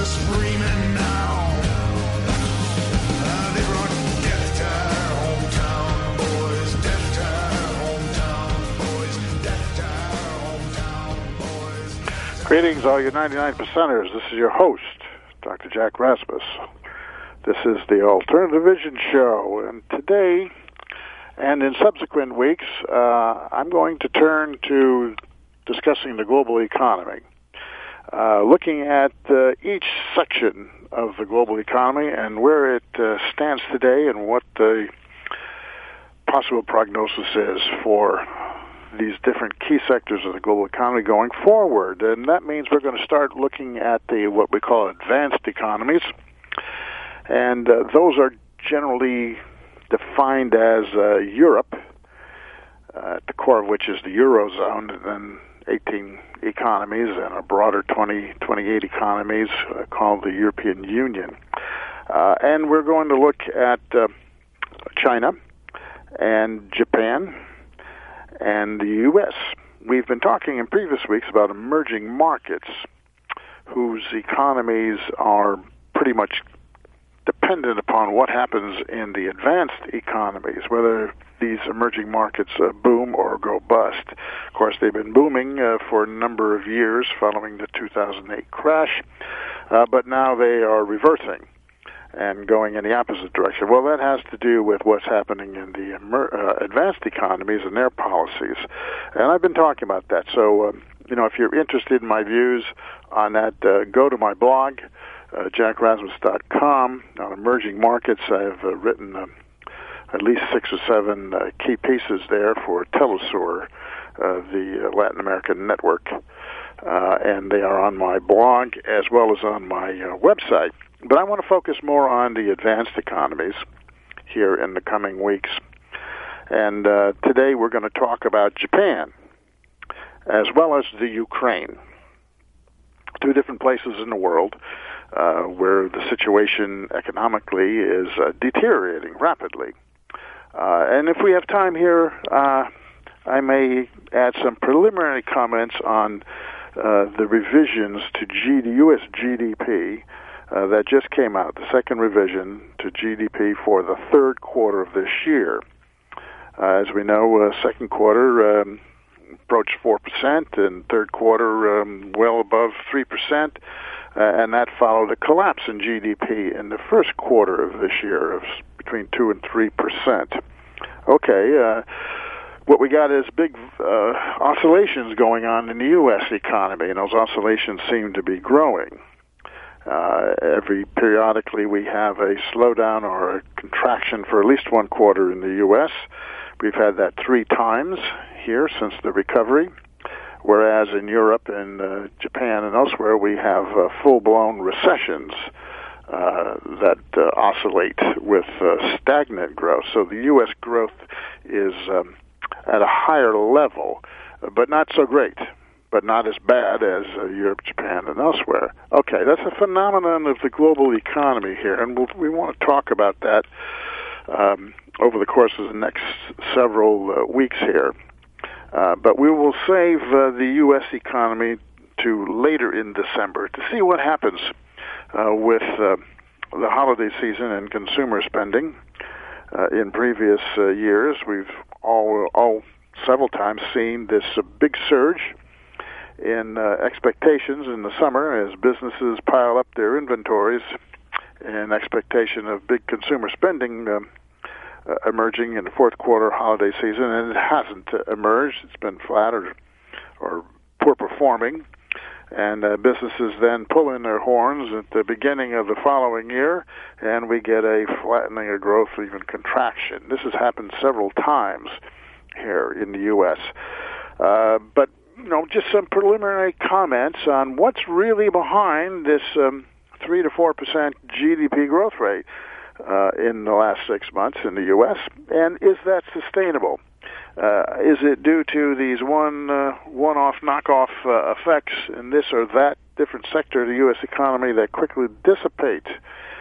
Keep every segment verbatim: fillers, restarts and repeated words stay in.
screaming now. Uh, they brought death to our hometown, boys. Death to our hometown, boys. Death to our hometown, boys. Greetings, all you ninety-nine percenters. This is your host, Doctor Jack Rasmus. This is the Alternative Vision Show, and today and in subsequent weeks, uh, I'm going to turn to discussing the global economy, uh, looking at uh, each section of the global economy and where it uh, stands today and what the possible prognosis is for these different key sectors of the global economy going forward. And that means we're going to start looking at the what we call advanced economies, and uh, those are generally defined as uh, Europe, uh, at the core of which is the Eurozone, and then eighteen economies and a broader twenty, twenty-eight economies uh, called the European Union. Uh, and we're going to look at uh, China and Japan and the U S. We've been talking in previous weeks about emerging markets whose economies are pretty much dependent upon what happens in the advanced economies, whether these emerging markets uh, boom or go bust. Of course, they've been booming uh, for a number of years following the two thousand eight crash, uh, but now they are reversing and going in the opposite direction. Well, that has to do with what's happening in the emer- uh, advanced economies and their policies. And I've been talking about that. So, um, you know, if you're interested in my views on that, uh, go to my blog, Uh, jack rasmus dot com. On emerging markets, I've uh, written uh, at least six or seven uh, key pieces there for Telesur, uh, the uh, Latin American network, uh, and they are on my blog as well as on my uh, website. But I want to focus more on the advanced economies here in the coming weeks. And uh, today we're going to talk about Japan as well as the Ukraine, two different places in the world Uh, where the situation economically is uh, deteriorating rapidly. Uh, and if we have time here, uh, I may add some preliminary comments on uh, the revisions to G D, U S G D P uh, that just came out, the second revision to G D P for the third quarter of this year. Uh, as we know, uh, second quarter um, approached four percent, and third quarter um, well above three percent. Uh, and that followed a collapse in G D P in the first quarter of this year of between two and three percent. Okay, uh, what we got is big uh, oscillations going on in the U S economy, and those oscillations seem to be growing. Uh, every periodically we have a slowdown or a contraction for at least one quarter in the U S. We've had that three times here since the recovery. Whereas in Europe and uh, Japan and elsewhere, we have uh, full-blown recessions uh, that uh, oscillate with uh, stagnant growth. So the U S growth is um, at a higher level, but not so great, but not as bad as uh, Europe, Japan, and elsewhere. Okay, that's a phenomenon of the global economy here, and we'll, we want to talk about that um, over the course of the next several uh, weeks here. Uh, but we will save uh, the U S economy to later in December to see what happens uh, with uh, the holiday season and consumer spending. Uh, in previous uh, years, we've all, all several times seen this uh, big surge in uh, expectations in the summer as businesses pile up their inventories in expectation of big consumer spending um, Uh, emerging in the fourth quarter holiday season, and it hasn't uh, emerged. It's been flat or, or poor performing, and uh, businesses then pull in their horns at the beginning of the following year, and we get a flattening of growth, even contraction. This has happened several times here in the U S. Uh, but, you know, just some preliminary comments on what's really behind this um, three to four percent G D P growth rate Uh, in the last six months in the U S, and is that sustainable? Uh, is it due to these one, uh, one-off, knockoff uh, effects in this or that different sector of the U S economy that quickly dissipate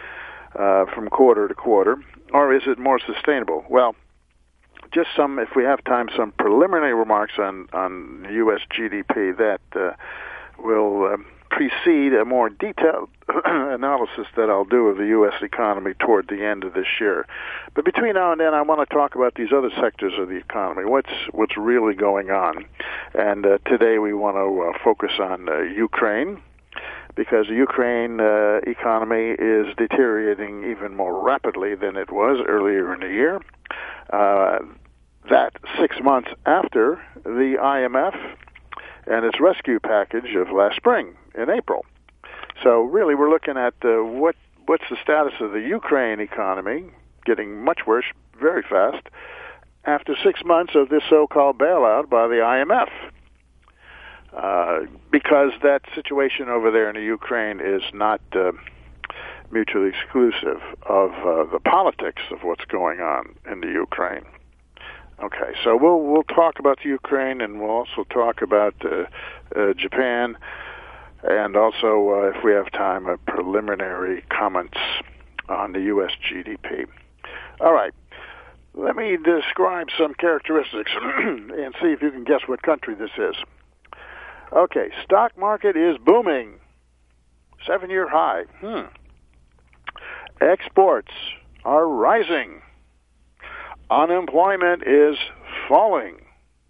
uh, from quarter to quarter, or is it more sustainable? Well, just some, if we have time, some preliminary remarks on, on U S G D P that uh, will um, precede a more detailed analysis that I'll do of the U S economy toward the end of this year. But between now and then, I want to talk about these other sectors of the economy, what's what's really going on. And uh, today we want to uh, focus on uh, Ukraine, because the Ukraine uh, economy is deteriorating even more rapidly than it was earlier in the year. Uh, that six months after the I M F and its rescue package of last spring in April. So really we're looking at uh, what what's the status of the Ukraine economy, getting much worse very fast, after six months of this so-called bailout by the I M F. Uh, because that situation over there in the Ukraine is not uh, mutually exclusive of uh, the politics of what's going on in the Ukraine. Okay, so we'll we'll talk about the Ukraine, and we'll also talk about uh, uh, Japan, and also, uh, if we have time, uh, preliminary comments on the U S G D P. All right, let me describe some characteristics and see if you can guess what country this is. Okay, stock market is booming, seven-year high. Hmm. Exports are rising. Unemployment is falling.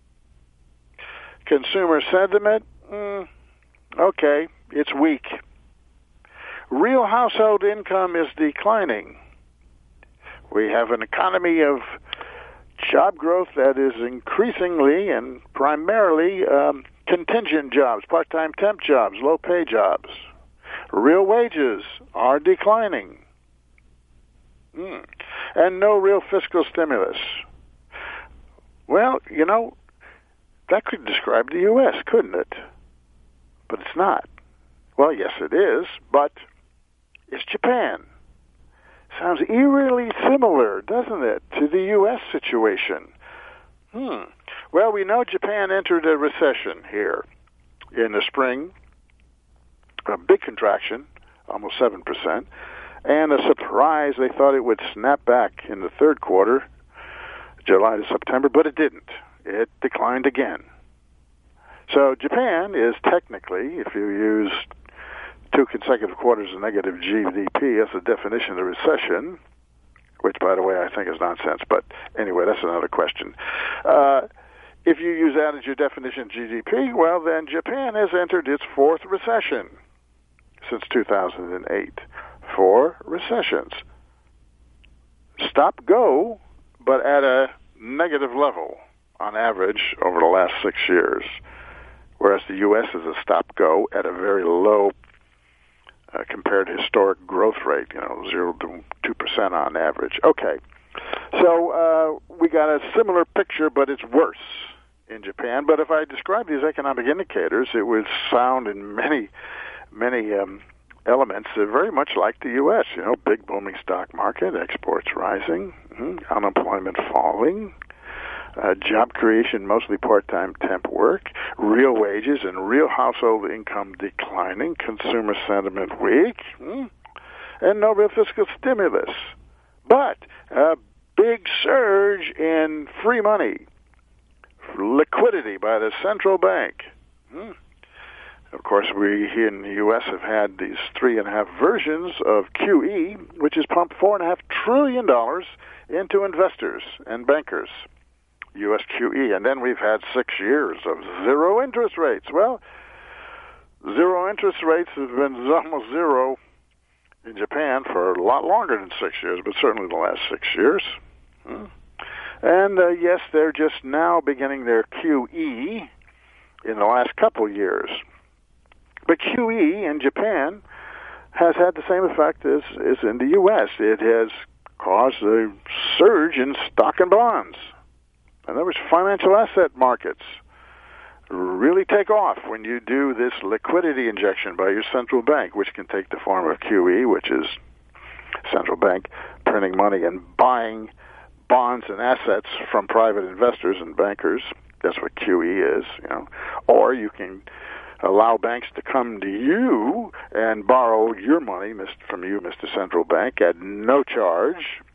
Consumer sentiment, mm, okay, it's weak. Real household income is declining. We have an economy of job growth that is increasingly and primarily um, contingent jobs, part-time temp jobs, low-pay jobs. Real wages are declining. Mm. And no real fiscal stimulus. Well, you know, that could describe the U S, couldn't it? But it's not. Well, yes, it is, but it's Japan. Sounds eerily similar, doesn't it, to the U S situation? Hmm. Well, we know Japan entered a recession here in the spring, a big contraction, almost seven percent, and a surprise, they thought it would snap back in the third quarter, July to September, but it didn't. It declined again. So Japan is technically, if you use two consecutive quarters of negative G D P as a definition of the recession, which, by the way, I think is nonsense, but anyway, that's another question. Uh, if you use that as your definition of G D P, well, then Japan has entered its fourth recession since two thousand eight. Four recessions. Stop go, but at a negative level on average over the last six years, whereas the U S is a stop go at a very low uh, compared to historic growth rate, you know, zero to two percent on average. Okay, so uh, we got a similar picture, but it's worse in Japan. But if I describe these economic indicators, it would sound in many, many um, elements are very much like the U S, you know, big booming stock market, exports rising, mm-hmm, unemployment falling, uh, job creation, mostly part-time temp work, real wages and real household income declining, consumer sentiment weak, mm, and no real fiscal stimulus. But a big surge in free money, liquidity by the central bank. Mm. Of course, we here in the U S have had these three and a half versions of Q E, which has pumped four and a half trillion dollars into investors and bankers, U S Q E, and then we've had six years of zero interest rates. Well, zero interest rates have been almost zero in Japan for a lot longer than six years, but certainly the last six years. Hmm. And uh, yes, they're just now beginning their Q E in the last couple years. But Q E in Japan has had the same effect as, as in the U S. It has caused a surge in stock and bonds. In other words, financial asset markets really take off when you do this liquidity injection by your central bank, which can take the form of Q E, which is central bank printing money and buying bonds and assets from private investors and bankers. That's what Q E is, you know. Or you can allow banks to come to you and borrow your money from you, Mister Central Bank, at no charge.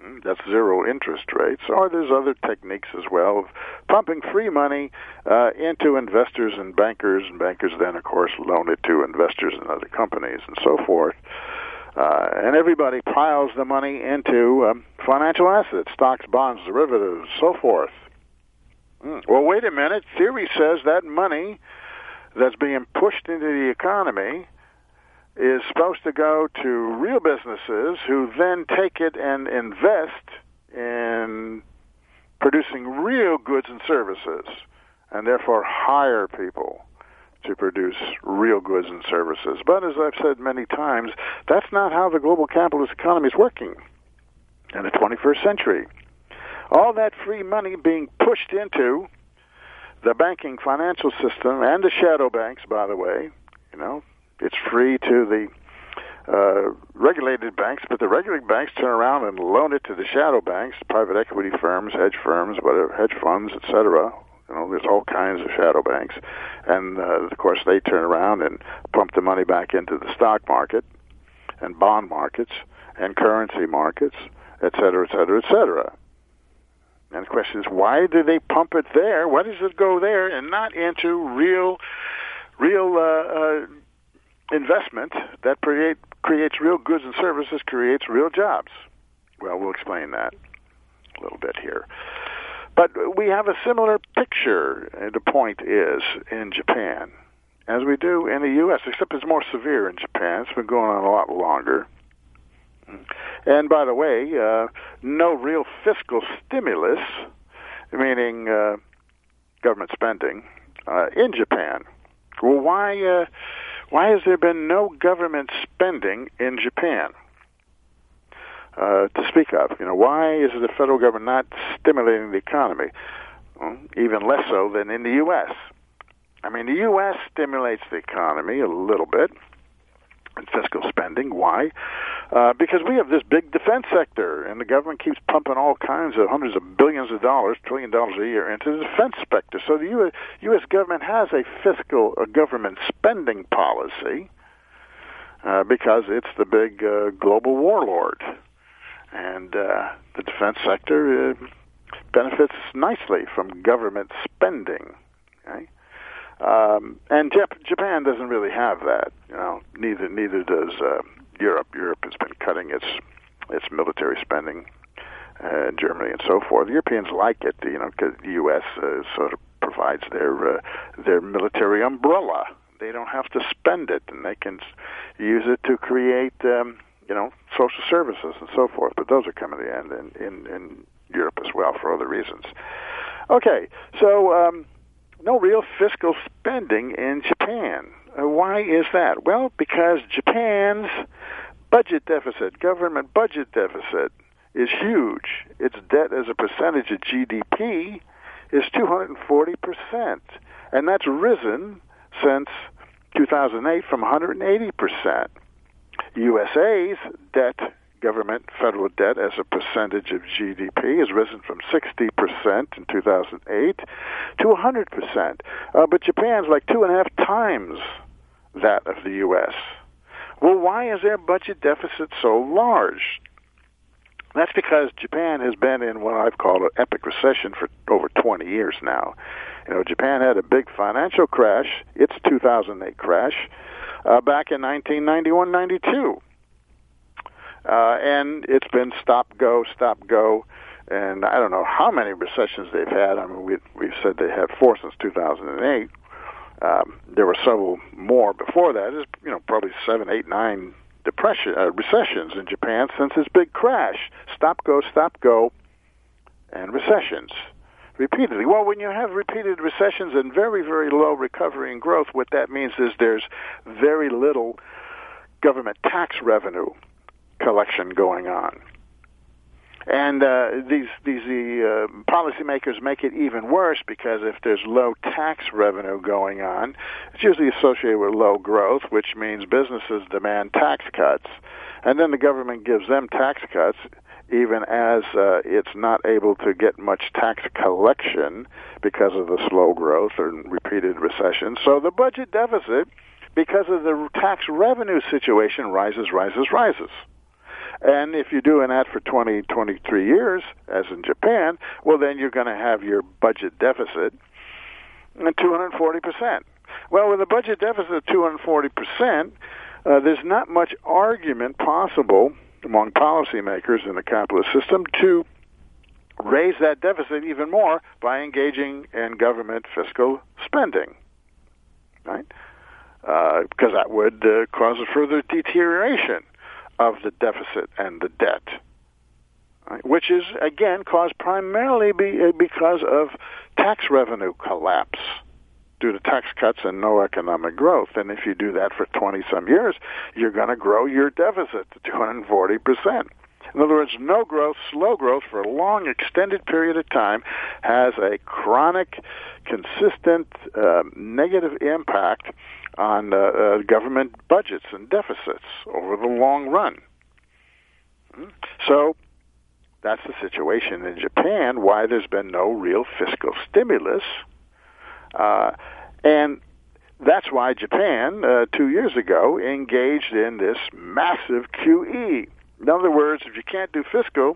That's zero interest rates. Or there's other techniques as well of pumping free money uh, into investors and bankers, and bankers then, of course, loan it to investors and other companies and so forth. Uh, and everybody piles the money into um, financial assets, stocks, bonds, derivatives, so forth. Mm. Well, wait a minute. Theory says that money that's being pushed into the economy is supposed to go to real businesses who then take it and invest in producing real goods and services, and therefore hire people to produce real goods and services. But as I've said many times, that's not how the global capitalist economy is working in the twenty-first century. All that free money being pushed into the banking financial system and the shadow banks, by the way, you know, it's free to the uh, regulated banks, but the regulated banks turn around and loan it to the shadow banks, private equity firms, hedge firms, whatever, hedge funds, et cetera. You know, there's all kinds of shadow banks. And, uh, of course, they turn around and pump the money back into the stock market and bond markets and currency markets, et cetera, et cetera, et cetera. And the question is, why do they pump it there? Why does it go there and not into real, real uh, uh, investment that create, creates real goods and services, creates real jobs? Well, we'll explain that a little bit here. But we have a similar picture, and the point is, in Japan, as we do in the U S, except it's more severe in Japan. It's been going on a lot longer. And by the way, uh, no real fiscal stimulus, meaning uh, government spending, uh, in Japan. Well, why, uh, why has there been no government spending in Japan? Uh, to speak of. You know, why is the federal government not stimulating the economy? Well, even less so than in the U S. I mean, the U S stimulates the economy a little bit in fiscal spending. Why? Uh, because we have this big defense sector, and the government keeps pumping all kinds of hundreds of billions of dollars, trillion dollars a year into the defense sector. So the U S government has a fiscal, a government spending policy uh, because it's the big uh, global warlord. And uh, the defense sector uh, benefits nicely from government spending. Okay? Um, and Jap- Japan doesn't really have that. You know, neither neither does uh, Europe. Europe has been cutting its its military spending, uh, Germany and so forth. The Europeans like it, you know, because the U S uh, sort of provides their uh, their military umbrella. They don't have to spend it, and they can use it to create. Um, you know, social services and so forth, but those are coming to the end in, in, in Europe as well for other reasons. Okay, so um, no real fiscal spending in Japan. Uh, why is that? Well, because Japan's budget deficit, government budget deficit, is huge. Its debt as a percentage of G D P is two hundred forty percent, and that's risen since two thousand eight from one hundred eighty percent. U S A's debt, government federal debt as a percentage of G D P has risen from sixty percent in two thousand eight to one hundred percent. Uh, but Japan's like two and a half times that of the U S. Well, why is their budget deficit so large? That's because Japan has been in what I've called an epic recession for over twenty years now. You know, Japan had a big financial crash, its two thousand eight crash, Uh, back in nineteen ninety-one ninety-two. Uh, and it's been stop, go, stop, go. And I don't know how many recessions they've had. I mean, we, we've said they had four since two thousand eight. Um, there were several more before that. There's, you know, probably seven, eight, nine depression, uh, recessions in Japan since its big crash. Stop, go, stop, go, and recessions. Repeatedly. Well, when you have repeated recessions and very, very low recovery and growth, what that means is there's very little government tax revenue collection going on. And uh, these these uh, policymakers make it even worse because if there's low tax revenue going on, it's usually associated with low growth, which means businesses demand tax cuts. And then the government gives them tax cuts even as uh, it's not able to get much tax collection because of the slow growth or repeated recession. So the budget deficit, because of the tax revenue situation, rises, rises, rises. And if you're doing that for twenty, twenty-three years, as in Japan, well, then you're going to have your budget deficit at two hundred forty percent. Well, with a budget deficit of two hundred forty percent, uh, there's not much argument possible among policymakers in the capitalist system to raise that deficit even more by engaging in government fiscal spending, right? Uh, because that would uh, cause a further deterioration of the deficit and the debt, right? Which is, again, caused primarily be, uh, because of tax revenue collapse due to tax cuts and no economic growth. And if you do that for twenty-some years, you're going to grow your deficit to two hundred forty percent. In other words, no growth, slow growth for a long, extended period of time has a chronic, consistent, uh, negative impact on uh, uh, government budgets and deficits over the long run. So that's the situation in Japan, why there's been no real fiscal stimulus. Uh, and that's why Japan, uh, two years ago, engaged in this massive Q E. In other words, if you can't do fiscal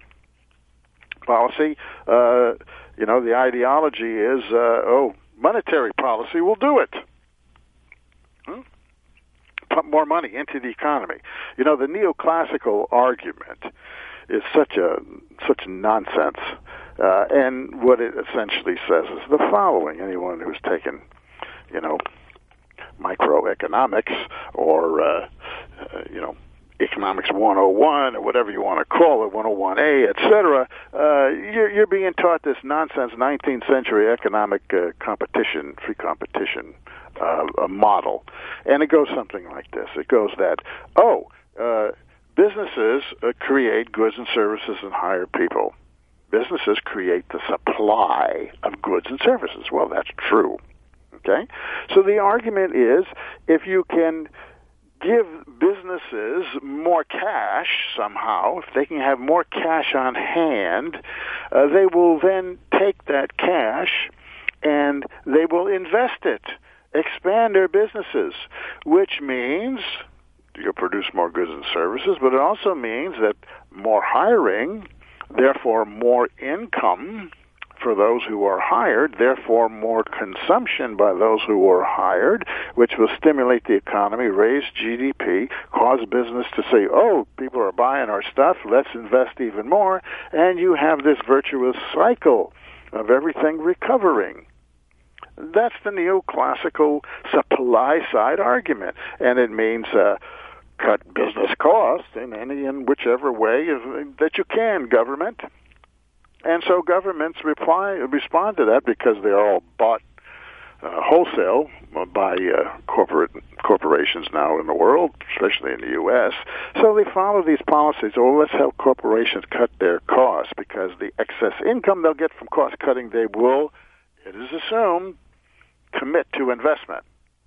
policy, uh, you know, the ideology is, uh, oh, monetary policy will do it. Hmm? Pump more money into the economy. You know, the neoclassical argument is such a such nonsense. Uh, and what it essentially says is the following. Anyone who's taken, you know, microeconomics or, uh, uh, you know, Economics one oh one or whatever you want to call it, one oh one A, et cetera, uh, you're, you're being taught this nonsense nineteenth century economic uh, competition, free competition uh, a model. And it goes something like this. It goes that, oh, uh, businesses uh, create goods and services and hire people. Businesses create the supply of goods and services. Well, that's true. Okay? So the argument is if you can give businesses more cash somehow, if they can have more cash on hand, uh, they will then take that cash and they will invest it, expand their businesses, which means you'll produce more goods and services, but it also means that more hiring, therefore more income for those who are hired, therefore more consumption by those who are hired, which will stimulate the economy, raise G D P, cause business to say, oh, people are buying our stuff, let's invest even more, and you have this virtuous cycle of everything recovering. That's the neoclassical supply-side argument, and it means uh, cut business costs in any and whichever way that you can, government. And so governments reply, respond to that because they're all bought uh, wholesale by uh, corporate corporations now in the world, especially in the U S. So they follow these policies. Oh, let's help corporations cut their costs because the excess income they'll get from cost cutting, they will, it is assumed, commit to investment.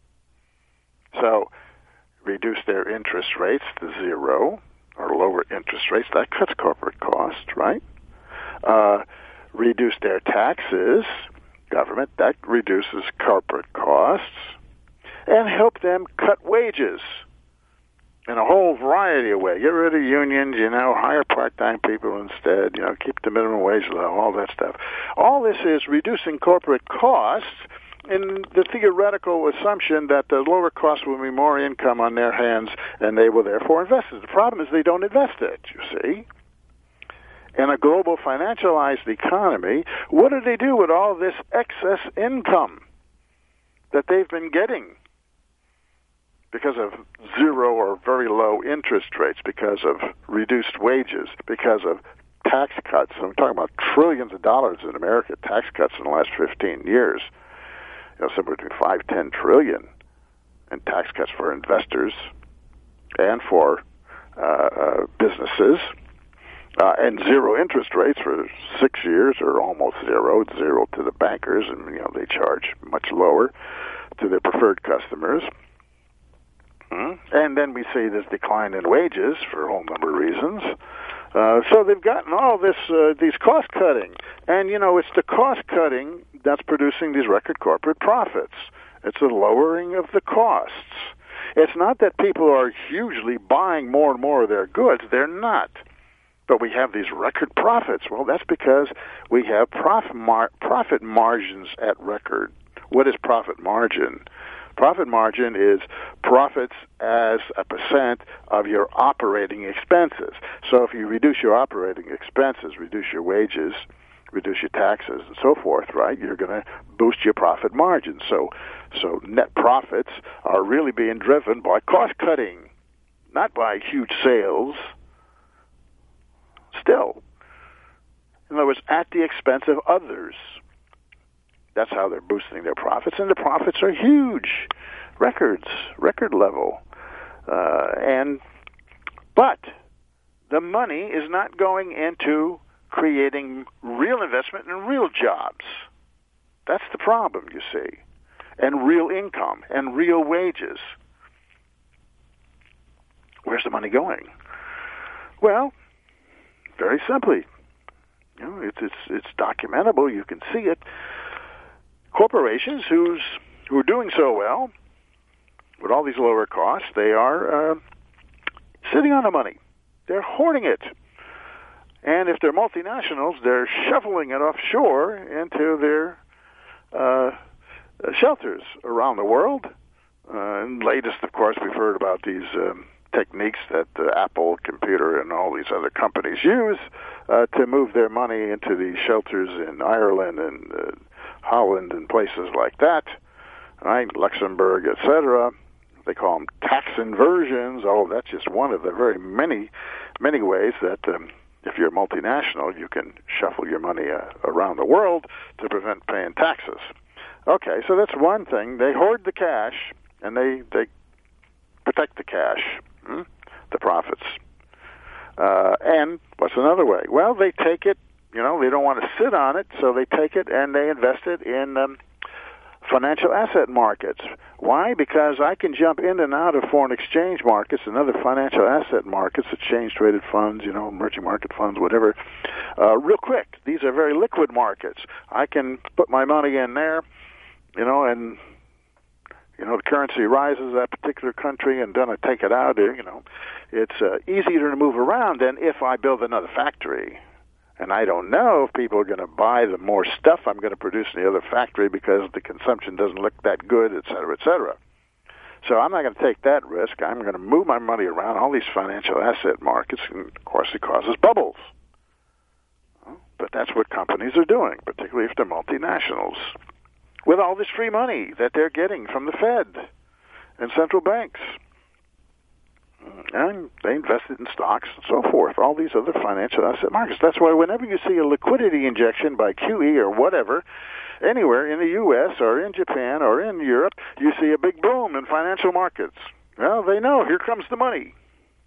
So reduce their interest rates to zero or lower interest rates. That cuts corporate costs, right? Uh, reduce their taxes, government, that reduces corporate costs, and help them cut wages in a whole variety of ways. Get rid of unions, you know, hire part-time people instead, you know, keep the minimum wage low, all that stuff. All this is reducing corporate costs in the theoretical assumption that the lower costs will be more income on their hands and they will therefore invest it. The problem is they don't invest it, you see. In a global financialized economy, what do they do with all this excess income that they've been getting because of zero or very low interest rates, because of reduced wages, because of tax cuts? I'm talking about trillions of dollars in America, tax cuts in the last fifteen years. You know, somewhere between five, ten trillion in tax cuts for investors and for uh, uh, businesses. Uh, and zero interest rates for six years, or almost zero. It's zero to the bankers, and you know they charge much lower to their preferred customers. Mm-hmm. And then we see this decline in wages for a whole number of reasons. Uh, so they've gotten all this uh, these cost cutting, and you know it's the cost cutting that's producing these record corporate profits. It's a lowering of the costs. It's not that people are hugely buying more and more of their goods. They're not. but we have these record profits. Well, that's because we have profit mar- profit margins at record. What is profit margin? Profit margin is profits as a percent of your operating expenses. So if you reduce your operating expenses, reduce your wages, reduce your taxes, and so forth, right, you're going to boost your profit margin. So, so net profits are really being driven by cost cutting, not by huge sales. Still, in other words, at the expense of others. That's how they're boosting their profits, and the profits are huge, records, record level. Uh, and but the money is not going into creating real investment and real jobs. That's the problem, you see, and real income and real wages. Where's the money going? Well, very simply, you know, it's it's it's documentable. You can see it. Corporations who's who are doing so well with all these lower costs, they are uh, sitting on the money. They're hoarding it. And if they're multinationals, they're shoveling it offshore into their uh, shelters around the world. Uh, and latest, of course, we've heard about these um, techniques that uh, Apple Computer and all these other companies use uh, to move their money into these shelters in Ireland and uh, Holland and places like that, right? Luxembourg, et cetera. They call them tax inversions. Oh, that's just one of the very many, many ways that um, if you're a multinational, you can shuffle your money uh, around the world to prevent paying taxes. Okay, so that's one thing. They hoard the cash, and they, they protect the cash, hmm? the profits. Uh, and what's another way? Well, they take it. You know, they don't want to sit on it, so they take it and they invest it in um, financial asset markets. Why? Because I can jump in and out of foreign exchange markets and other financial asset markets, exchange-traded funds, you know, emerging market funds, whatever, uh, real quick. These are very liquid markets. I can put my money in there, you know, and, you know, the currency rises in that particular country, and then I take it out. You know, it's uh, easier to move around than if I build another factory. And I don't know if people are going to buy the more stuff I'm going to produce in the other factory because the consumption doesn't look that good, et cetera, et cetera. So I'm not going to take that risk. I'm going to move my money around all these financial asset markets, and of course it causes bubbles. But that's what companies are doing, particularly if they're multinationals, with all this free money that they're getting from the Fed and central banks. And they invested in stocks and so forth, all these other financial asset markets. That's why whenever you see a liquidity injection by Q E or whatever, anywhere in the U S or in Japan or in Europe, you see a big boom in financial markets. Well, they know, here comes the money.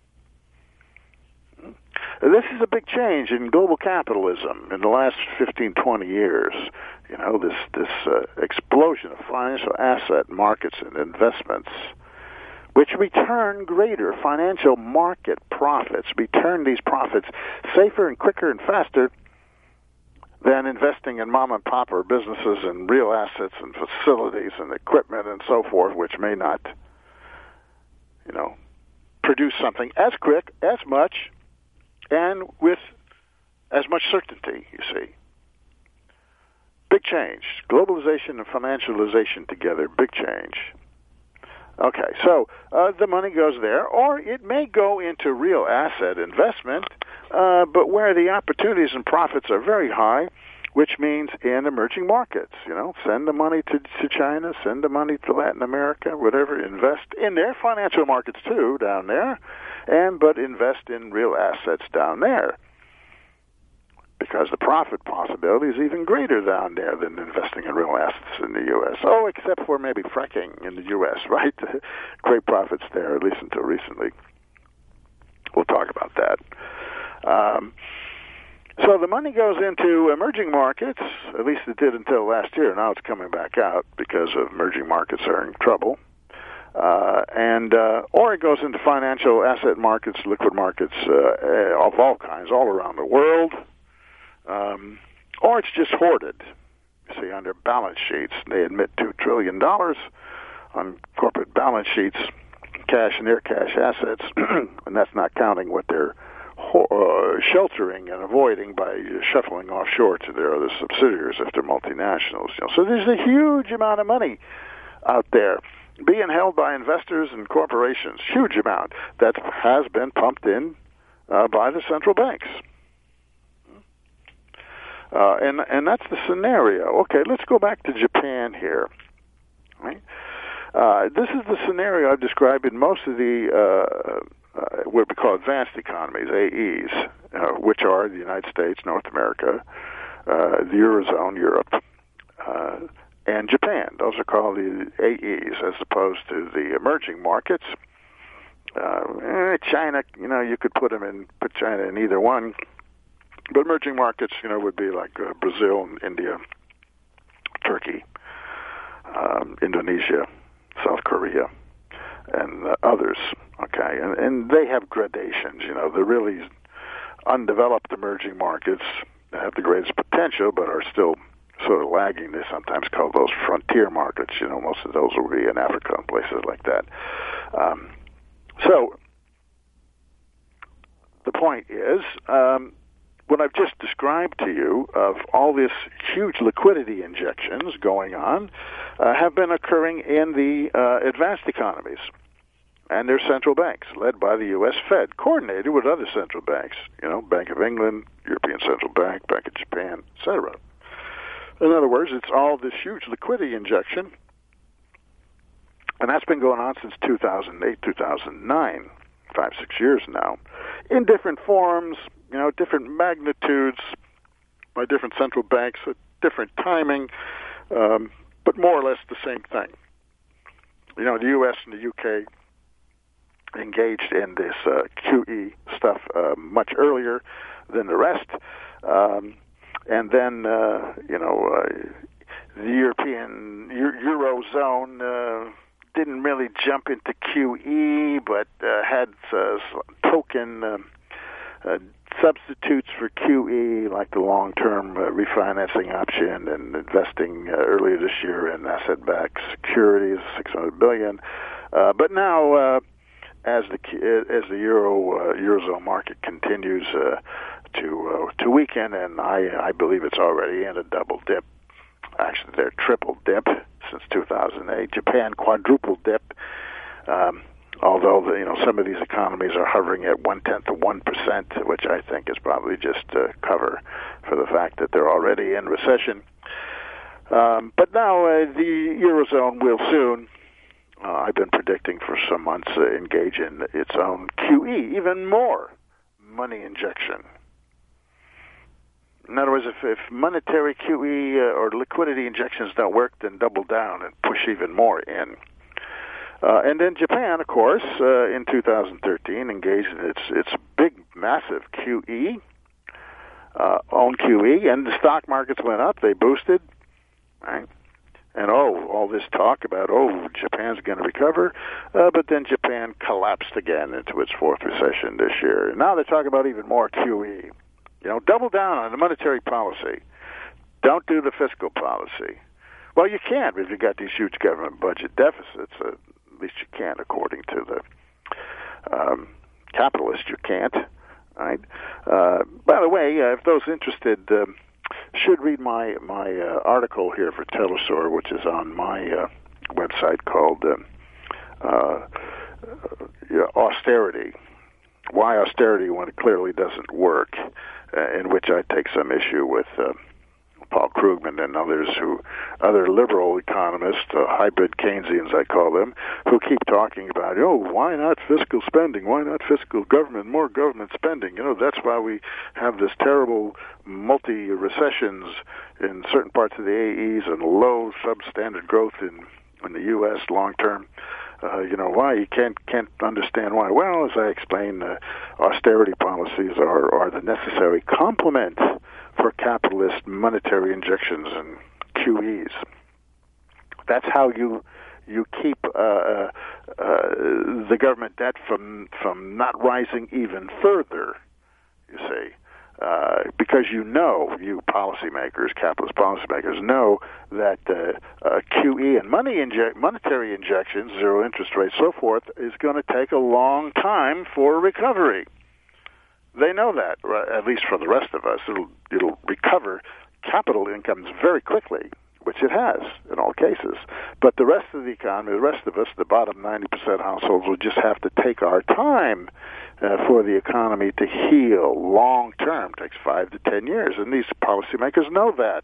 This is a big change in global capitalism in the last fifteen, twenty years. You know, this, this uh, explosion of financial asset markets and investments, which return greater financial market profits, return these profits safer and quicker and faster than investing in mom and pop or businesses and real assets and facilities and equipment and so forth, which may not, you know, produce something as quick, as much, and with as much certainty, you see. Big change. Globalization and financialization together, big change. Okay, so uh, the money goes there, or it may go into real asset investment, uh, but where the opportunities and profits are very high, which means in emerging markets. You know, send the money to, to China, send the money to Latin America, whatever, invest in their financial markets too down there, and but invest in real assets down there. Because the profit possibility is even greater down there than investing in real assets in the U S Oh, except for maybe fracking in the U S, right? Great profits there, at least until recently. We'll talk about that. Um, so the money goes into emerging markets, at least it did until last year. Now it's coming back out because of emerging markets are in trouble. Uh, and uh, or it goes into financial asset markets, liquid markets uh, of all kinds, all around the world. Um, or it's just hoarded. You see, on their balance sheets, they admit two trillion dollars on corporate balance sheets, cash and their cash assets, and that's not counting what they're uh, sheltering and avoiding by shuffling offshore to their other subsidiaries if they're multinationals. You know, so there's a huge amount of money out there being held by investors and corporations, huge amount, that has been pumped in uh, by the central banks. Uh, and and that's the scenario. Okay, let's go back to Japan here. Right? Uh, this is the scenario I've described in most of the uh, uh, what we call advanced economies, A Es, uh, which are the United States, North America, uh, the Eurozone, Europe, uh, and Japan. Those are called the A Es, as opposed to the emerging markets. Uh, eh, China, you know, you could put them in, put China in either one. But emerging markets, you know, would be like uh, Brazil, India, Turkey, um, Indonesia, South Korea, and uh, others. Okay, and, and they have gradations. You know, the really undeveloped emerging markets have the greatest potential, but are still sort of lagging. They sometimes call those frontier markets. You know, most of those will be in Africa and places like that. Um, so the point is. Um, What I've just described to you of all this huge liquidity injections going on uh, have been occurring in the uh, advanced economies and their central banks, led by the U S Fed, coordinated with other central banks, you know, Bank of England, European Central Bank, Bank of Japan, et cetera. In other words, it's all this huge liquidity injection, and that's been going on since two thousand eight, two thousand nine, five, six years now, in different forms, you know, different magnitudes by different central banks at different timing, um, but more or less the same thing. You know, the U S and the U K engaged in this uh, Q E stuff uh, much earlier than the rest, um, and then, uh, you know, uh, the European Euro- Eurozone uh, didn't really jump into Q E, but uh, had uh, token uh, uh, substitutes for Q E, like the long-term uh, refinancing option and investing uh, earlier this year in asset-backed securities, six hundred billion dollars. Uh, but now, uh, as the as the euro uh, eurozone market continues uh, to uh, to weaken, and I I believe it's already in a double dip. Actually, they're triple dip since two thousand eight. Japan quadruple dip. Um, Although the, you know, some of these economies are hovering at one tenth of one percent, which I think is probably just uh, cover for the fact that they're already in recession. Um, but now uh, the eurozone will soon, uh, I've been predicting for some months, uh, engage in its own Q E, even more money injection. In other words, if, if monetary Q E uh, or liquidity injections don't work, then double down and push even more in. Uh, and then Japan, of course, uh, in two thousand thirteen, engaged in its its big, massive Q E, uh, own Q E, and the stock markets went up. They boosted, right? And oh, all this talk about oh, Japan's going to recover, uh, but then Japan collapsed again into its fourth recession this year. And now they're talking about even more Q E. You know, double down on the monetary policy. Don't do the fiscal policy. Well, you can't because you've got these huge government budget deficits. Uh, At least you can't, according to the um, capitalists, you can't. Right? Uh, by the way, uh, if those interested uh, should read my my uh, article here for Telesur, which is on my uh, website called uh, uh, uh, Austerity. Why austerity when it clearly doesn't work, uh, in which I take some issue with uh, Paul Krugman and others who, other liberal economists, uh, hybrid Keynesians I call them, who keep talking about, oh, why not fiscal spending? Why not fiscal government? More government spending. You know, that's why we have this terrible multi-recessions in certain parts of the A Es and low substandard growth in, in the U S long term. Uh, you know, why? You can't can't understand why. Well, as I explained, uh, austerity policies are, are the necessary complement for capitalist monetary injections and Q Es. That's how you you keep uh, uh, uh, the government debt from from not rising even further. You see, uh, because you know, you policymakers, capitalist policymakers know that uh, uh, Q E and money inject monetary injections, zero interest rates, so forth, is going to take a long time for recovery. They know that, right? At least for the rest of us. It'll, it'll recover capital incomes very quickly, which it has in all cases. But the rest of the economy, the rest of us, the bottom ninety percent households, will just have to take our time uh, for the economy to heal long term. It takes five to ten years, and these policymakers know that.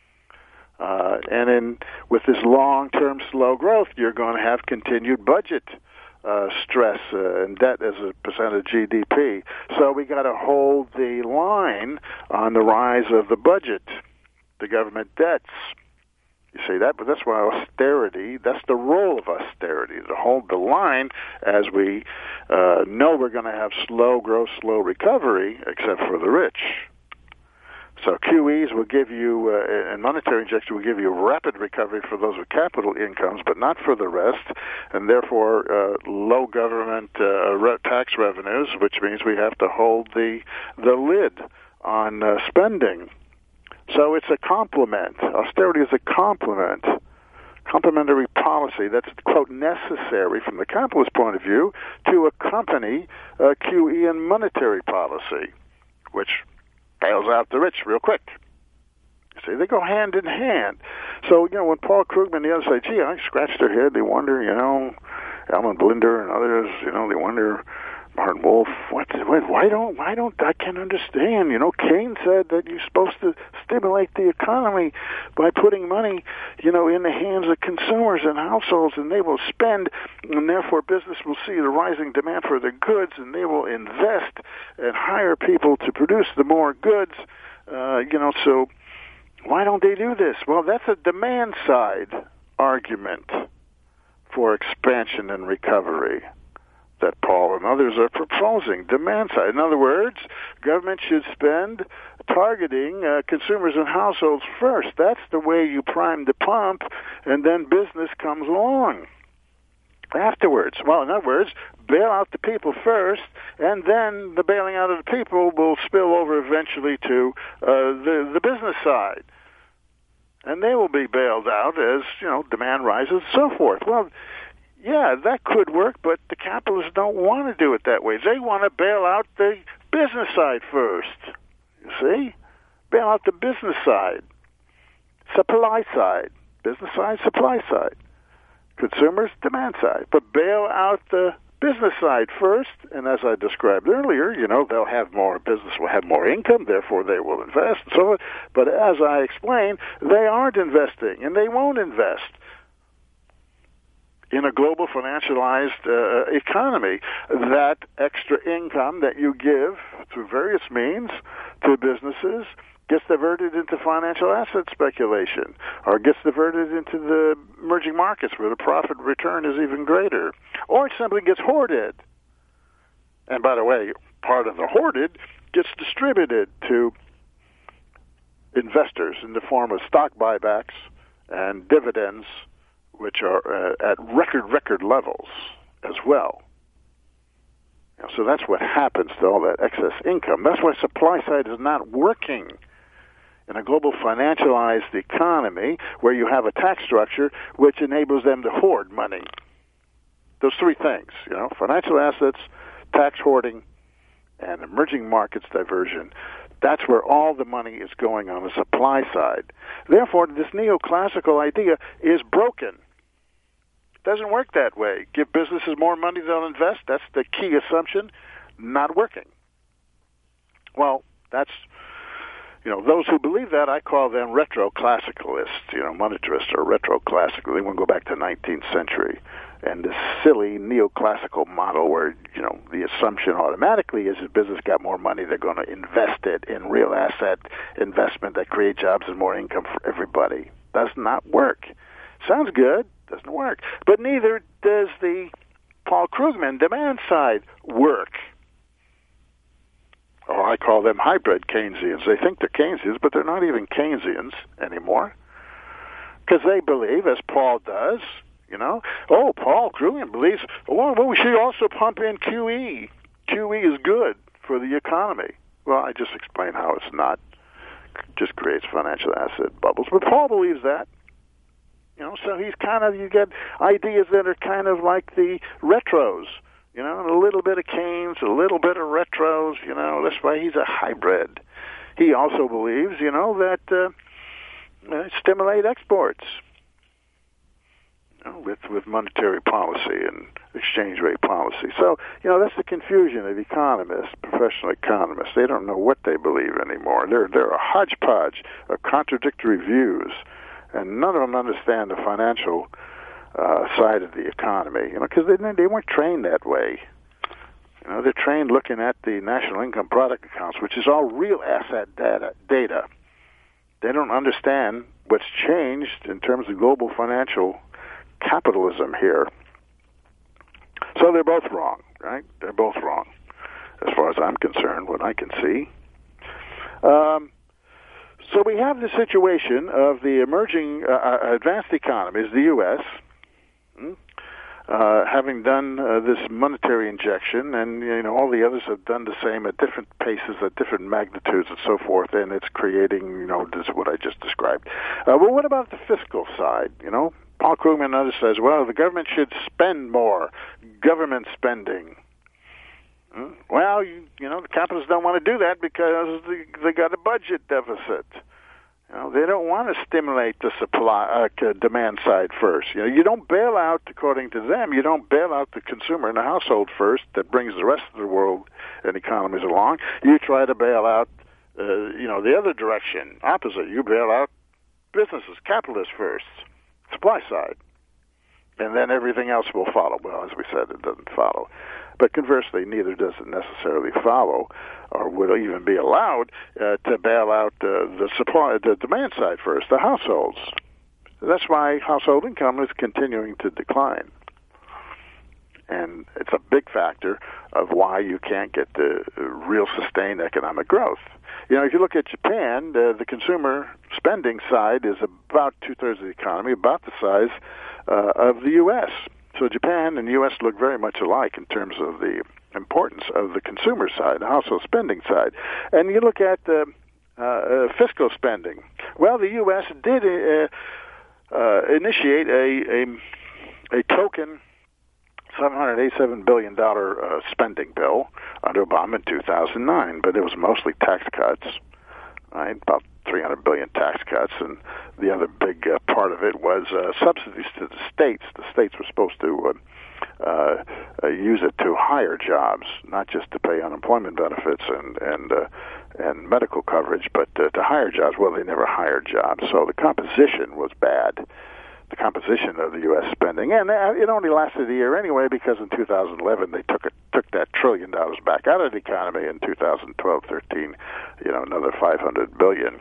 Uh, and in with this long-term slow growth, you're going to have continued budget uh, stress uh, and debt as a percent of G D P. So we got to hold the line on the rise of the budget, the government debts. You see that? But that's why austerity, that's the role of austerity, to hold the line as we uh, know we're going to have slow growth, slow recovery, except for the rich. So Q Es will give you, uh, and monetary injection will give you rapid recovery for those with capital incomes, but not for the rest, and therefore uh, low government uh, re- tax revenues, which means we have to hold the the lid on uh, spending. So it's a complement. Austerity is a complement, complementary policy that's, quote, necessary from the capitalist point of view to accompany uh, Q E and monetary policy, which bails out the rich real quick. You see, they go hand in hand. So, you know, when Paul Krugman and the others say, gee, I scratched their head, they wonder, you know, Alan Blinder and others, you know, they wonder, Martin Wolf, what, what, why don't, why don't, I can't understand, you know, Keynes said that you're supposed to stimulate the economy by putting money, you know, in the hands of consumers and households, and they will spend, and therefore business will see the rising demand for their goods, and they will invest and hire people to produce the more goods, uh, you know, so why don't they do this? Well, that's a demand side argument for expansion and recovery that Paul and others are proposing, demand side. In other words, government should spend targeting uh, consumers and households first. That's the way you prime the pump, and then business comes along afterwards. Well, in other words, bail out the people first, and then the bailing out of the people will spill over eventually to uh, the, the business side. And they will be bailed out as, you know, demand rises and so forth. Well, yeah, that could work, but the capitalists don't want to do it that way. They want to bail out the business side first. You see? Bail out the business side. Supply side. Business side, supply side. Consumers, demand side. But bail out the business side first, and as I described earlier, you know, they'll have more, business will have more income, therefore they will invest, and so on. But as I explained, they aren't investing, and they won't invest in a global financialized uh, economy. That extra income that you give through various means to businesses gets diverted into financial asset speculation, or gets diverted into the emerging markets where the profit return is even greater, or it simply gets hoarded. And by the way, part of the hoarded gets distributed to investors in the form of stock buybacks and dividends, which are uh, at record, record levels as well. You know, so that's what happens to all that excess income. That's why supply side is not working in a global financialized economy where you have a tax structure which enables them to hoard money. Those three things, you know, financial assets, tax hoarding, and emerging markets diversion. That's where all the money is going on the supply side. Therefore, this neoclassical idea is broken. It doesn't work that way. Give businesses more money, they'll invest. That's the key assumption. Not working. Well, that's, you know, those who believe that, I call them retro-classicalists, you know, monetarists or retro-classical. They want to go back to the nineteenth century. And this silly neoclassical model where, you know, the assumption automatically is if business got more money, they're going to invest it in real asset investment that create jobs and more income for everybody. Does not work. Sounds good, doesn't work. But neither does the Paul Krugman demand side work. Or I call them hybrid Keynesians. They think they're Keynesians, but they're not even Keynesians anymore. Because they believe, as Paul does, you know, oh, Paul Krugman believes, oh, well, we should also pump in Q E. Q E is good for the economy. Well, I just explained how it's not. It just creates financial asset bubbles. But Paul believes that. You know, so he's kind of, you get ideas that are kind of like the retros you know, and a little bit of Keynes, a little bit of retros, you know. That's why he's a hybrid. He also believes, you know, that uh, uh, stimulate exports, you know, with with monetary policy and exchange rate policy. So, you know, that's the confusion of economists, professional economists. They don't know what they believe anymore. They're they're a hodgepodge of contradictory views, and none of them understand the financial uh, side of the economy. You know, because they they weren't trained that way. You know, they're trained looking at the national income product accounts, which is all real asset data. Data. They don't understand what's changed in terms of global financial capitalism here. So they're both wrong, right? They're both wrong, as far as I'm concerned, what I can see. Um, so we have the situation of the emerging uh, advanced economies, the U S, hmm, uh, having done uh, this monetary injection, and you know all the others have done the same at different paces, at different magnitudes, and so forth, and it's creating, you know, this what I just described. Uh, well, what about the fiscal side? You know, Paul Krugman and others says, well, the government should spend more, government spending. Hmm? Well, you, you know, the capitalists don't want to do that because they, they got a budget deficit. You know, they don't want to stimulate the supply uh, demand side first. You know, you don't bail out, according to them, you don't bail out the consumer and the household first. That brings the rest of the world and economies along. You try to bail out, uh, you know, the other direction, opposite. You bail out businesses, capitalists first, supply side, and then everything else will follow. Well, as we said, it doesn't follow. But conversely, neither does it necessarily follow, or would even be allowed uh, to bail out uh, the supply, the demand side first, the households. That's why household income is continuing to decline, and it's a big factor of why you can't get the real sustained economic growth. You know, if you look at Japan, uh, the consumer spending side is about two-thirds of the economy, about the size uh, of the U S So Japan and the U S look very much alike in terms of the importance of the consumer side, the household spending side. And you look at uh, uh, fiscal spending. Well, the U S did uh, uh, initiate a, a, a token seven hundred eighty-seven billion dollars uh, spending bill under Obama in two thousand nine, but it was mostly tax cuts, right? About three hundred billion dollars tax cuts, and the other big uh, part of it was uh, subsidies to the states. The states were supposed to uh, uh, uh, use it to hire jobs, not just to pay unemployment benefits and and uh, and medical coverage, but uh, to hire jobs. Well, they never hired jobs, so the composition was bad. The composition of the U S spending, and it only lasted a year anyway, because in two thousand eleven they took it, took that trillion dollars back out of the economy. In two thousand twelve thirteen, you know, another five hundred billion.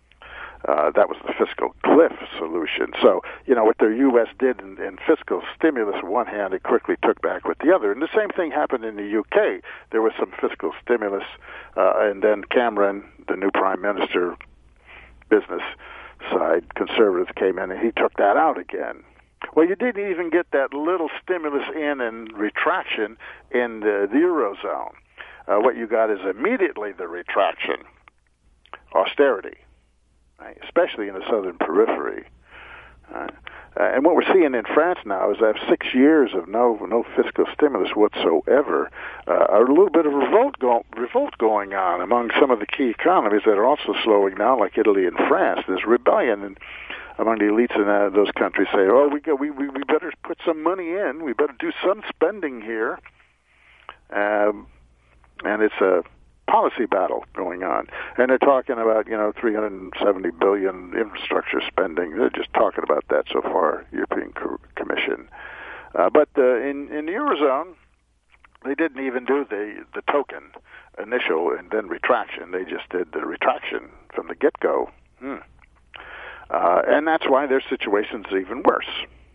Uh, that was the fiscal cliff solution. So, you know, what the U S did in, in fiscal stimulus on one hand, it quickly took back with the other. And the same thing happened in the U K. There was some fiscal stimulus, uh, and then Cameron, the new prime minister, business side, conservatives came in and he took that out again. Well, you didn't even get that little stimulus in and retraction in the, the Eurozone. Uh, what you got is immediately the retraction, austerity, right? Especially in the southern periphery. Uh, and what we're seeing in France now is that six years of no no fiscal stimulus whatsoever, uh, a little bit of revolt, go, revolt going on among some of the key economies that are also slowing down, like Italy and France. There's rebellion and among the elites in uh, those countries say, oh, we, go, we, we, we better put some money in, we better do some spending here. Um, and it's a policy battle going on, and they're talking about, you know, three hundred seventy billion infrastructure spending. They're just talking about that so far, European Commission. Uh, but uh, in in the Eurozone, they didn't even do the the token initial and then retraction. They just did the retraction from the get-go, hmm. uh, and that's why their situation's even worse.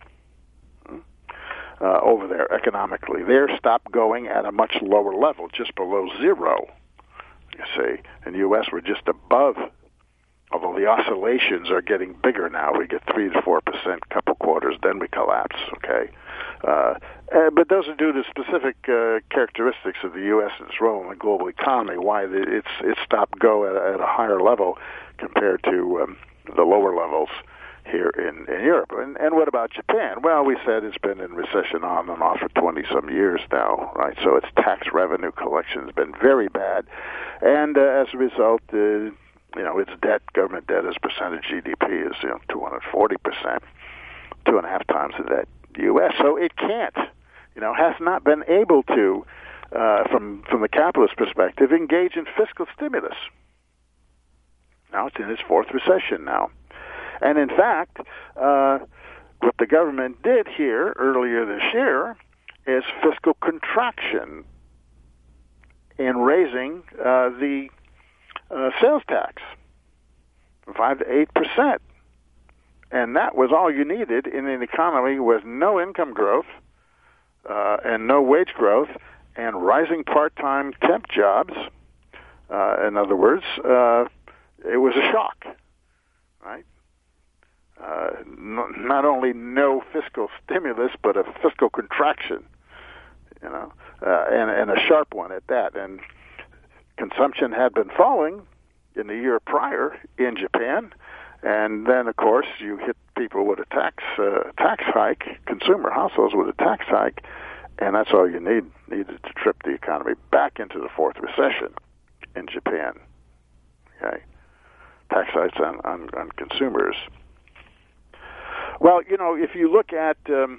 Uh, over there economically, they're stopped going at a much lower level, just below zero. You see, in the U S we're just above, although the oscillations are getting bigger now. We get three to four percent couple quarters, then we collapse. Okay, uh, uh, but those are due to specific uh, characteristics of the U S and its role in the global economy. Why the, it's it's stopped go at, at a higher level compared to um, the lower levels here in, in Europe. And, and what about Japan? Well, we said it's been in recession on and off for twenty-some years now, right? So its tax revenue collection has been very bad. And uh, as a result, uh, you know, its debt, government debt as a percentage of G D P is, you know, two hundred forty percent, two and a half times the debt U S. So it can't, you know, has not been able to, uh, from, from the capitalist perspective, engage in fiscal stimulus. Now it's in its fourth recession now. And in fact, uh, what the government did here earlier this year is fiscal contraction in raising uh, the uh, sales tax from five to eight percent. And that was all you needed in an economy with no income growth uh, and no wage growth and rising part-time temp jobs. Uh, in other words, uh, it was a shock, right? Uh, no, not only no fiscal stimulus, but a fiscal contraction, you know, uh, and, and a sharp one at that. And consumption had been falling in the year prior in Japan, and then, of course, you hit people with a tax uh, tax hike, consumer households with a tax hike, and that's all you need needed to trip the economy back into the fourth recession in Japan. Okay, tax hikes on, on, on consumers. Well, you know, if you look at um,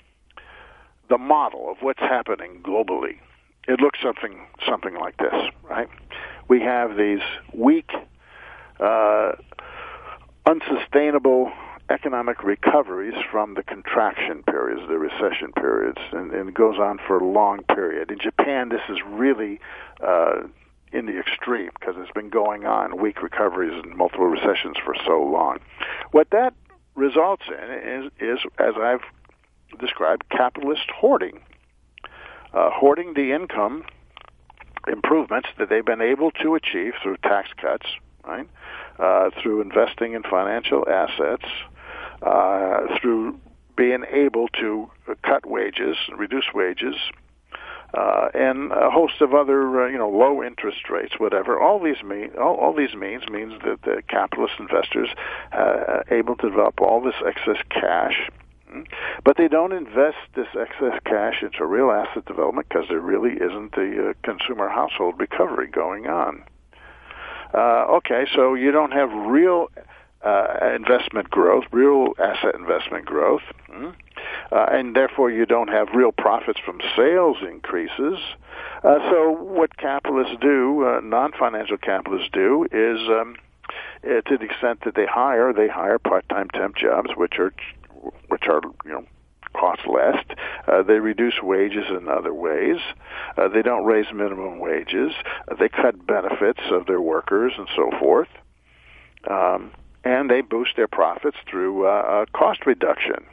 the model of what's happening globally, it looks something something like this, right? We have these weak, uh, unsustainable economic recoveries from the contraction periods, the recession periods, and, and it goes on for a long period. In Japan, this is really uh, in the extreme because it's been going on, weak recoveries and multiple recessions for so long. What that results in is, is, as I've described, capitalist hoarding. Uh, hoarding the income improvements that they've been able to achieve through tax cuts, right? Uh, through investing in financial assets, uh, through being able to cut wages, reduce wages, uh, and a host of other, uh, you know, low interest rates, whatever. All these mean, all, all these means means that the capitalist investors uh, are able to develop all this excess cash, but they don't invest this excess cash into real asset development because there really isn't the uh, consumer household recovery going on. Uh, okay, so you don't have real uh, investment growth, real asset investment growth, mm? uh, and therefore you don't have real profits from sales increases. Uh, so what capitalists do, uh, non-financial capitalists do, is um, uh, to the extent that they hire, they hire part-time temp jobs, which are which are you know cost less. Uh, they reduce wages in other ways. Uh, they don't raise minimum wages. Uh, they cut benefits of their workers and so forth. Um, and they boost their profits through uh, cost reduction.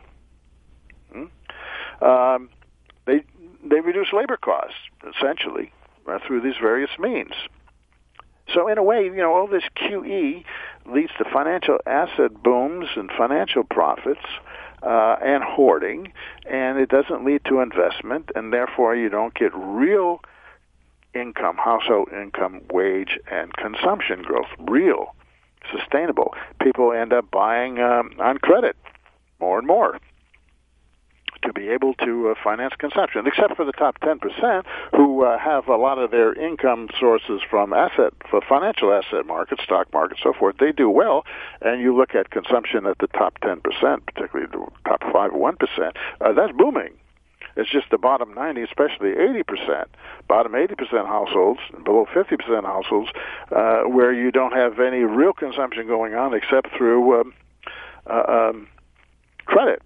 Hmm? Um, they they reduce labor costs, essentially, uh, through these various means. So in a way, you know, all this Q E leads to financial asset booms and financial profits, Uh, and hoarding, and it doesn't lead to investment, and therefore you don't get real income, household income, wage, and consumption growth, real, sustainable. People end up buying um, on credit more and more to be able to uh, finance consumption, except for the top ten percent who uh, have a lot of their income sources from asset, for financial asset markets, stock markets, so forth. They do well, and you look at consumption at the top ten percent, particularly the top five or one percent, uh, that's booming. It's just the bottom ninety, especially eighty percent, bottom eighty percent households, and below fifty percent households, uh, where you don't have any real consumption going on except through um, uh, um, credit.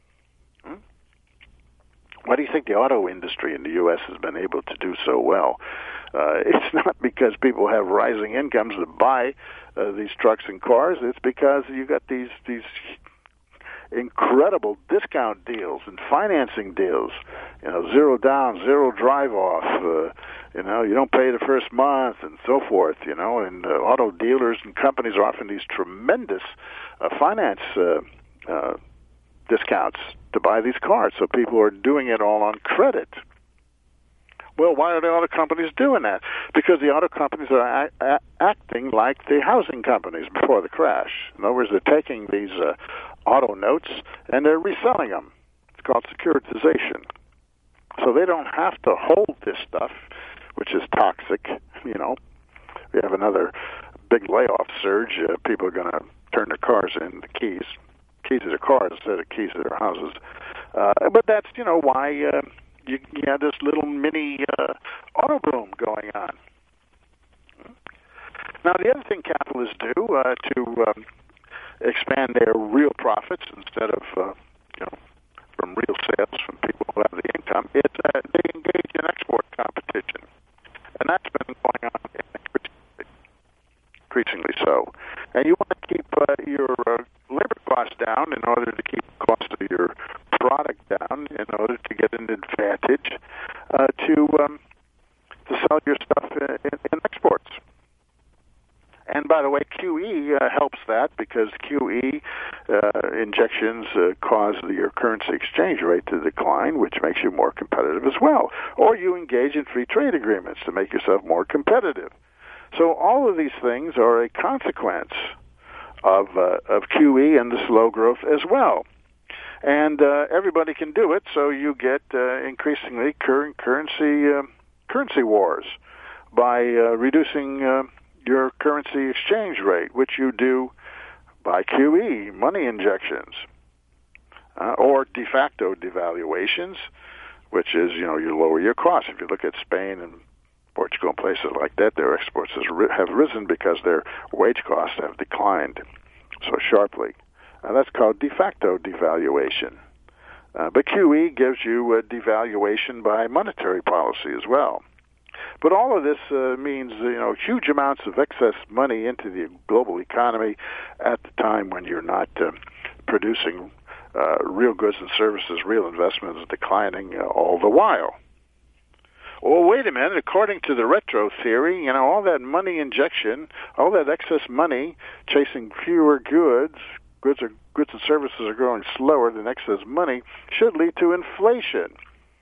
Why do you think the auto industry in the U S has been able to do so well? Uh, it's not because people have rising incomes to buy uh, these trucks and cars. It's because you got these these incredible discount deals and financing deals. You know, zero down, zero drive off. Uh, you know, you don't pay the first month, and so forth. You know, and uh, auto dealers and companies are offering these tremendous uh, finance uh, uh, discounts to buy these cars, so people are doing it all on credit. Well, why are the auto companies doing that? Because the auto companies are a- a- acting like the housing companies before the crash. In other words, they're taking these uh, auto notes, and they're reselling them. It's called securitization. So they don't have to hold this stuff, which is toxic. You know, we have another big layoff surge. Uh, people are going to turn their cars in, the keys, keys to their cars instead of keys to their houses. Uh, but that's, you know, why uh, you, you have this little mini uh, auto boom going on. Now, the other thing capitalists do uh, to um, expand their real profits instead of, uh, you know, from real sales from people who have the income, is uh, they engage in export competition. And that's been going on increasingly, increasingly so. And you want to keep uh, your uh, labor costs down in order to keep the cost of your product down in order to get an advantage uh, to um, to sell your stuff in, in, in exports. And by the way, Q E uh, helps that because Q E uh, injections uh, cause your currency exchange rate to decline, which makes you more competitive as well. Or you engage in free trade agreements to make yourself more competitive. So all of these things are a consequence of uh, of Q E and the slow growth as well. And uh, everybody can do it, so you get uh, increasingly current currency uh, currency wars by uh, reducing uh, your currency exchange rate, which you do by Q E, money injections, uh, or de facto devaluations, which is, you know, you lower your costs. If you look at Spain and Portugal and places like that, their exports has ri- have risen because their wage costs have declined so sharply. Uh, that's called de facto devaluation. Uh, but Q E gives you a devaluation by monetary policy as well. But all of this uh, means, you know, huge amounts of excess money into the global economy at the time when you're not uh, producing uh, real goods and services, real investment is declining uh, all the while. Well, wait a minute. According to the retro theory, you know, all that money injection, all that excess money chasing fewer goods, goods or goods and services are growing slower than excess money, should lead to inflation.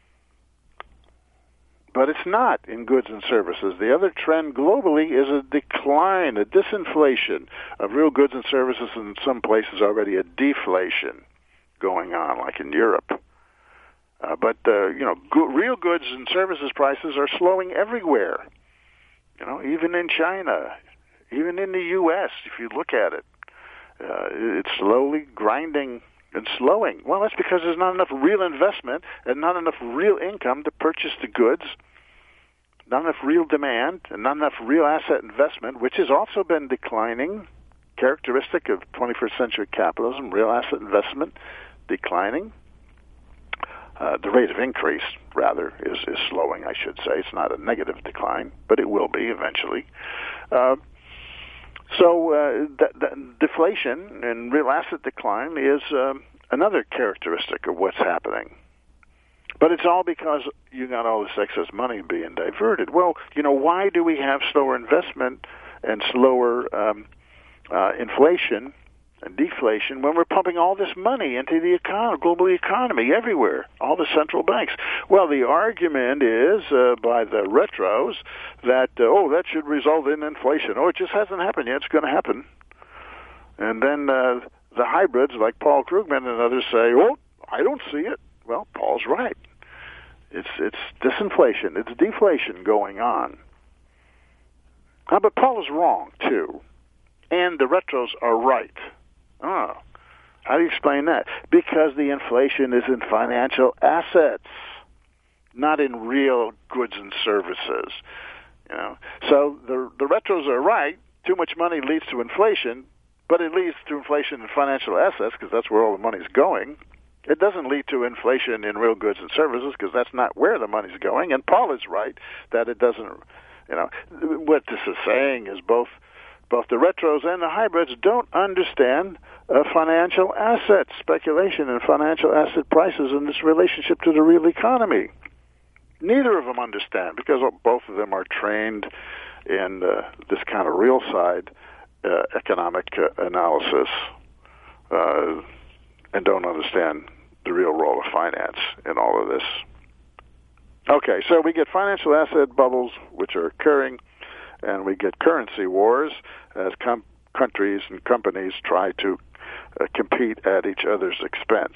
But it's not in goods and services. The other trend globally is a decline, a disinflation of real goods and services, and in some places already a deflation going on, like in Europe. Uh, but, uh, you know, go- real goods and services prices are slowing everywhere. You know, even in China, even in the U S, if you look at it, uh, it's slowly grinding and slowing. Well, that's because there's not enough real investment and not enough real income to purchase the goods, not enough real demand, and not enough real asset investment, which has also been declining, characteristic of twenty-first century capitalism, real asset investment declining. Uh, the rate of increase, rather, is, is slowing, I should say. It's not a negative decline, but it will be eventually. Uh, so uh, that, that deflation and real asset decline is um, another characteristic of what's happening. But it's all because you got all this excess money being diverted. Well, you know, why do we have slower investment and slower um, uh, inflation and deflation when we're pumping all this money into the economy, global economy everywhere, all the central banks? Well, the argument is uh, by the retros that, uh, oh, that should result in inflation. Oh, it just hasn't happened yet. It's going to happen. And then uh, the hybrids like Paul Krugman and others say, oh, I don't see it. Well, Paul's right. It's it's disinflation. It's deflation going on. Uh, but Paul is wrong, too. And the retros are right. Oh, how do you explain that? Because the inflation is in financial assets, not in real goods and services. You know, so the the retros are right. Too much money leads to inflation, but it leads to inflation in financial assets because that's where all the money's going. It doesn't lead to inflation in real goods and services because that's not where the money's going. And Paul is right that it doesn't. You know, what this is saying is both. Both the retros and the hybrids don't understand uh, financial assets, speculation and financial asset prices in this relationship to the real economy. Neither of them understand because both of them are trained in uh, this kind of real side uh, economic uh, analysis uh, and don't understand the real role of finance in all of this. Okay, so we get financial asset bubbles, which are occurring, and we get currency wars as com- countries and companies try to uh, compete at each other's expense.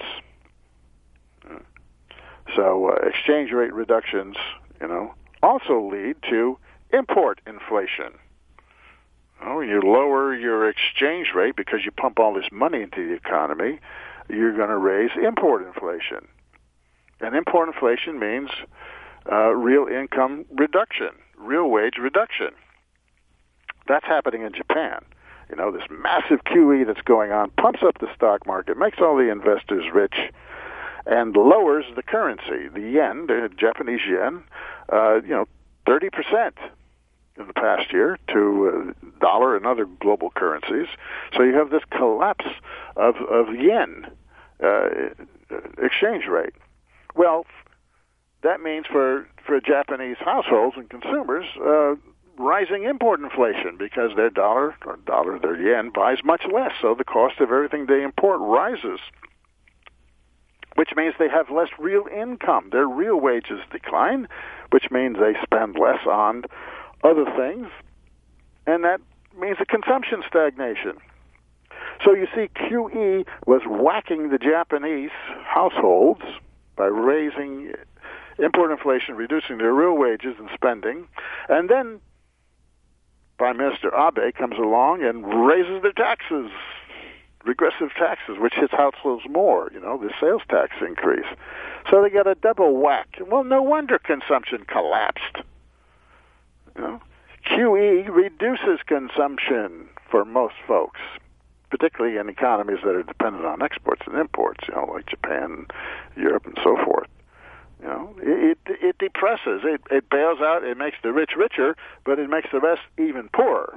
So uh, exchange rate reductions, you know, also lead to import inflation. Oh, you lower your exchange rate because you pump all this money into the economy, you're going to raise import inflation. And import inflation means uh, real income reduction, real wage reduction. That's happening in Japan. You know, this massive Q E that's going on pumps up the stock market, makes all the investors rich, and lowers the currency, the yen, the Japanese yen, uh, you know, thirty percent. In the past year to uh, dollar and other global currencies. So you have this collapse of, of yen uh, exchange rate. Well, that means for, for Japanese households and consumers, uh, rising import inflation because their dollar, or dollar, their yen, buys much less. So the cost of everything they import rises, which means they have less real income. Their real wages decline, which means they spend less on other things, and that means a consumption stagnation. So you see, Q E was whacking the Japanese households by raising import inflation, reducing their real wages and spending, and then Prime Minister Abe comes along and raises their taxes, regressive taxes, which hits households more, you know, the sales tax increase. So they got a double whack. Well, no wonder consumption collapsed. You know, Q E reduces consumption for most folks, particularly in economies that are dependent on exports and imports, you know, like Japan, Europe, and so forth. You know, it it depresses, it it bails out, it makes the rich richer, but it makes the rest even poorer.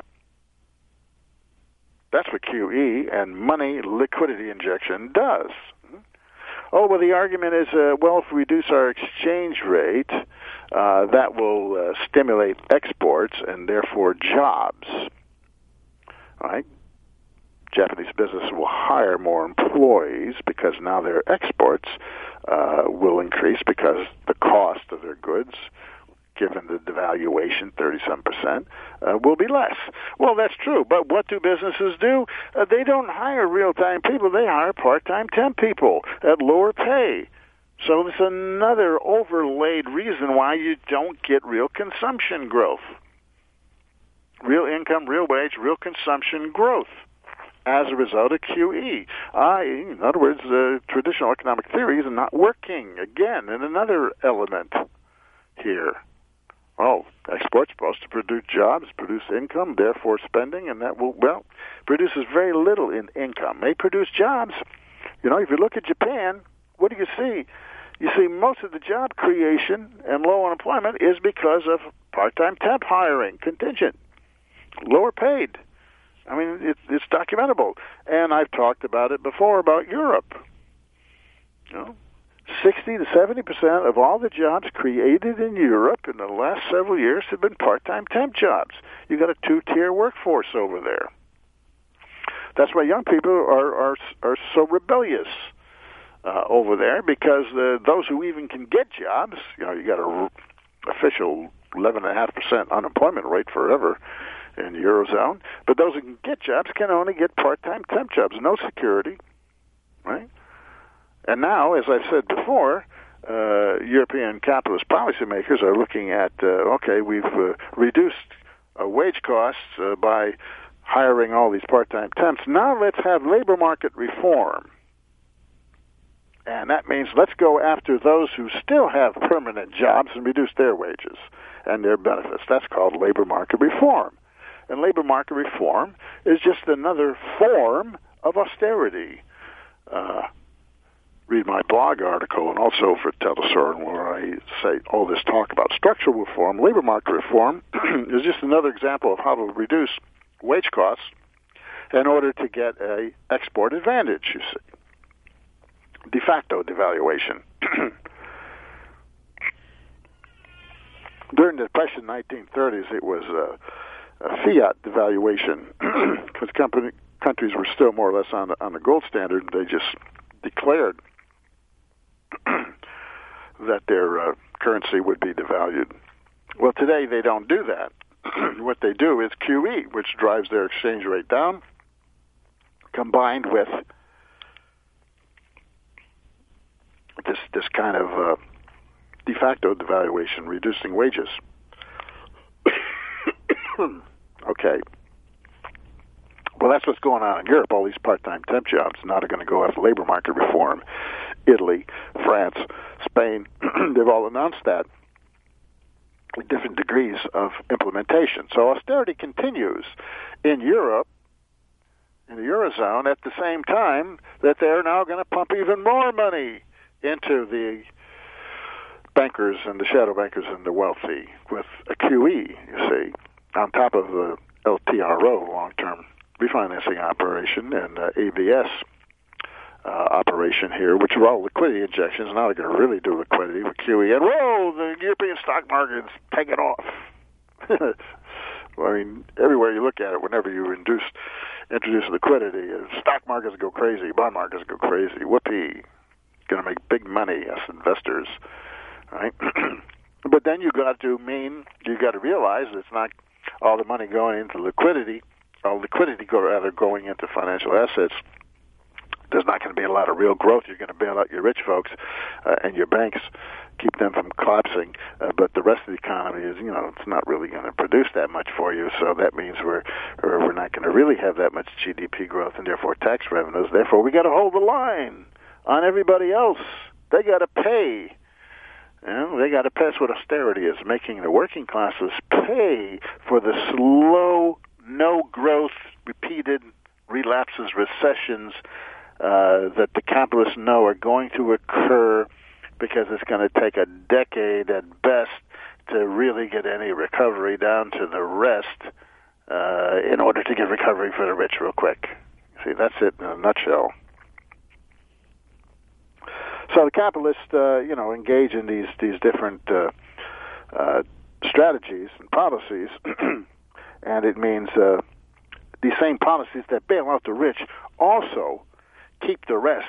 That's what Q E and money liquidity injection does. Oh, well, the argument is, uh, well, if we reduce our exchange rate, uh, that will uh, stimulate exports and therefore jobs. All right? Japanese business will hire more employees because now their exports uh, will increase because the cost of their goods, given the devaluation, thirty-seven percent, uh, will be less. Well, that's true, but what do businesses do? Uh, they don't hire real-time people. They hire part-time temp people at lower pay. So it's another overlaid reason why you don't get real consumption growth. Real income, real wage, real consumption growth as a result of Q E. Uh, in other words, uh, traditional economic theories are not working. Again, and another element here. Oh, export's supposed to produce jobs, produce income, therefore spending, and that will, well, produces very little in income. May produce jobs. You know, if you look at Japan, what do you see? You see most of the job creation and low unemployment is because of part-time temp hiring, contingent, lower paid. I mean, it, it's documentable. And I've talked about it before about Europe. You know, sixty to seventy percent of all the jobs created in Europe in the last several years have been part-time temp jobs. You got a two-tier workforce over there. That's why young people are are, are so rebellious uh, over there, because uh, those who even can get jobs, you know, you got a official eleven point five percent unemployment rate forever in the Eurozone, but those who can get jobs can only get part-time temp jobs, no security, right? And now, as I've said before, uh, European capitalist policymakers are looking at, uh, okay, we've uh, reduced uh, wage costs uh, by hiring all these part-time temps. Now let's have labor market reform. And that means let's go after those who still have permanent jobs and reduce their wages and their benefits. That's called labor market reform. And labor market reform is just another form of austerity. Uh, read my blog article, and also for Telesorn, where I say all this talk about structural reform. Labor market reform is just another example of how to reduce wage costs in order to get a export advantage, you see. De facto devaluation. During the Depression in the nineteen thirties, it was uh, a fiat devaluation because company, countries were still more or less on the, on the gold standard. They just declared that their uh, currency would be devalued. Well, today they don't do that. What they do is Q E, which drives their exchange rate down, combined with this this kind of uh, de facto devaluation, reducing wages. Okay. Well, that's what's going on in Europe. All these part-time temp jobs now are going to go after labor market reform. Italy, France, Spain, they've all announced that with different degrees of implementation. So austerity continues in Europe, in the Eurozone, at the same time that they're now going to pump even more money into the bankers and the shadow bankers and the wealthy with a Q E, you see, on top of the L T R O, long-term refinancing operation, and uh, A B S uh, operation here, which are all liquidity injections. Now they're going to really do liquidity with Q E. And, whoa, the European stock market's taking off. Well, I mean, everywhere you look at it, whenever you induce, introduce liquidity, uh, stock markets go crazy, bond markets go crazy. Whoopee. Going to make big money as investors. Right? But then you got to mean, you got to realize it's not all the money going into liquidity, all liquidity go, rather going into financial assets. There's not going to be a lot of real growth. You're going to bail out your rich folks uh, and your banks, keep them from collapsing. Uh, but the rest of the economy is, you know, it's not really going to produce that much for you. So that means we're or we're not going to really have that much G D P growth and therefore tax revenues. Therefore, we got to hold the line on everybody else. They got to pay. You know, they got to pass what austerity is, making the working classes pay for the slow, no-growth, repeated relapses, recessions uh, that the capitalists know are going to occur because it's going to take a decade at best to really get any recovery down to the rest uh, in order to get recovery for the rich real quick. See, that's it in a nutshell. So the capitalists, uh, you know, engage in these these different uh, uh, strategies and policies, and it means uh, these same policies that bail out the rich also keep the rest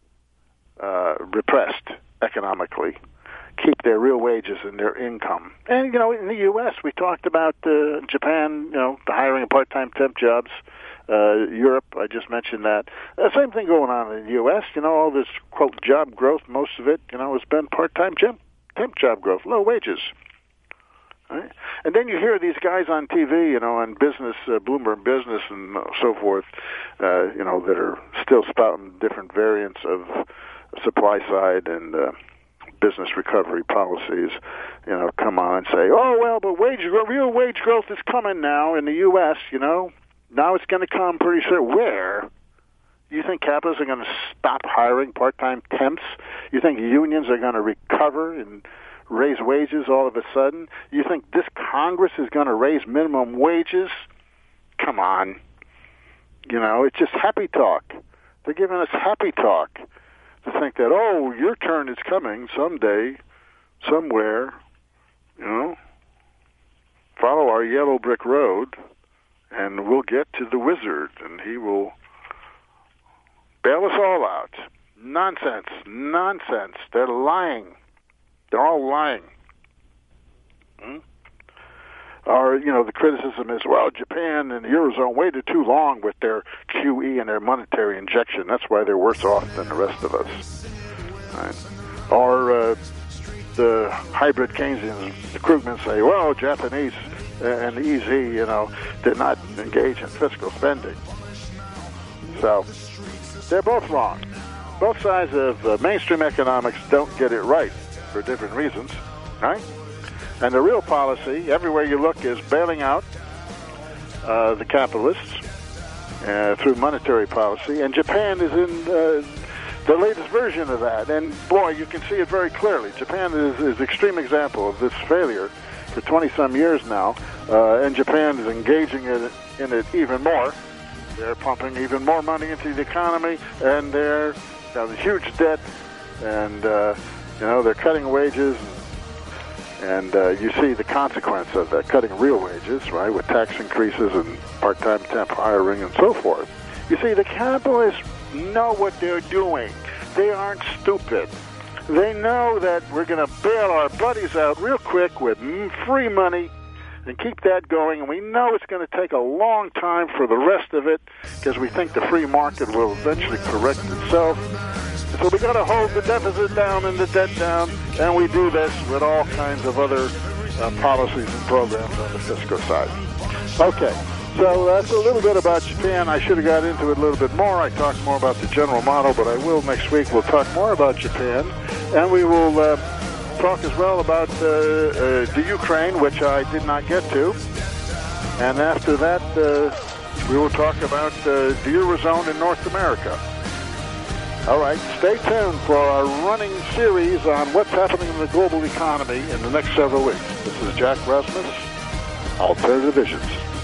uh, repressed economically, keep their real wages and their income. And, you know, in the U S, we talked about uh, Japan, you know, the hiring of part-time temp jobs. Uh, Europe, I just mentioned that. Uh, same thing going on in the U S. You know, all this, quote, job growth, most of it, you know, has been part-time temp, temp job growth, low wages. Right? And then you hear these guys on T V, you know, on business, uh, Bloomberg Business and so forth, uh, you know, that are still spouting different variants of supply side and uh, business recovery policies, you know, come on and say, oh, well, but wage real wage growth is coming now in the U S, you know. Now it's going to come pretty soon. Where? You think capitalists are going to stop hiring part-time temps? You think unions are going to recover and raise wages all of a sudden? You think this Congress is going to raise minimum wages? Come on. You know, it's just happy talk. They're giving us happy talk to think that, oh, your turn is coming someday, somewhere, you know. Follow our yellow brick road, and we'll get to the wizard, and he will bail us all out. Nonsense. Nonsense. They're lying. They're all lying. Hmm? Or, you know, the criticism is, well, Japan and the Eurozone waited too long with their Q E and their monetary injection. That's why they're worse off than the rest of us. Right? Or uh, the hybrid Keynesian recruitment say, well, Japanese and the E Z, you know, did not engage in fiscal spending. So they're both wrong. Both sides of uh, mainstream economics don't get it right for different reasons, right? And the real policy, everywhere you look, is bailing out uh, the capitalists uh, through monetary policy. And Japan is in uh, the latest version of that. And, boy, you can see it very clearly. Japan is an extreme example of this failure for twenty-some years now. Uh, and Japan is engaging in it, in it even more. They're pumping even more money into the economy, and they're got a huge debt, and, uh, you know, they're cutting wages. And uh, you see the consequence of that, cutting real wages, right, with tax increases and part-time temp hiring and so forth. You see, the capitalists know what they're doing. They aren't stupid. They know that we're going to bail our buddies out real quick with free money and keep that going. And we know it's going to take a long time for the rest of it because we think the free market will eventually correct itself. So we got to hold the deficit down and the debt down, and we do this with all kinds of other uh, policies and programs on the fiscal side. Okay, so that's a little bit about Japan. I should have got into it a little bit more. I talked more about the general model, but I will next week. We'll talk more about Japan, and we will uh, talk as well about uh, uh, the Ukraine, which I did not get to. And after that, uh, we will talk about uh, the Eurozone in North America. All right, stay tuned for our running series on what's happening in the global economy in the next several weeks. This is Jack Rasmus, Alternative Visions.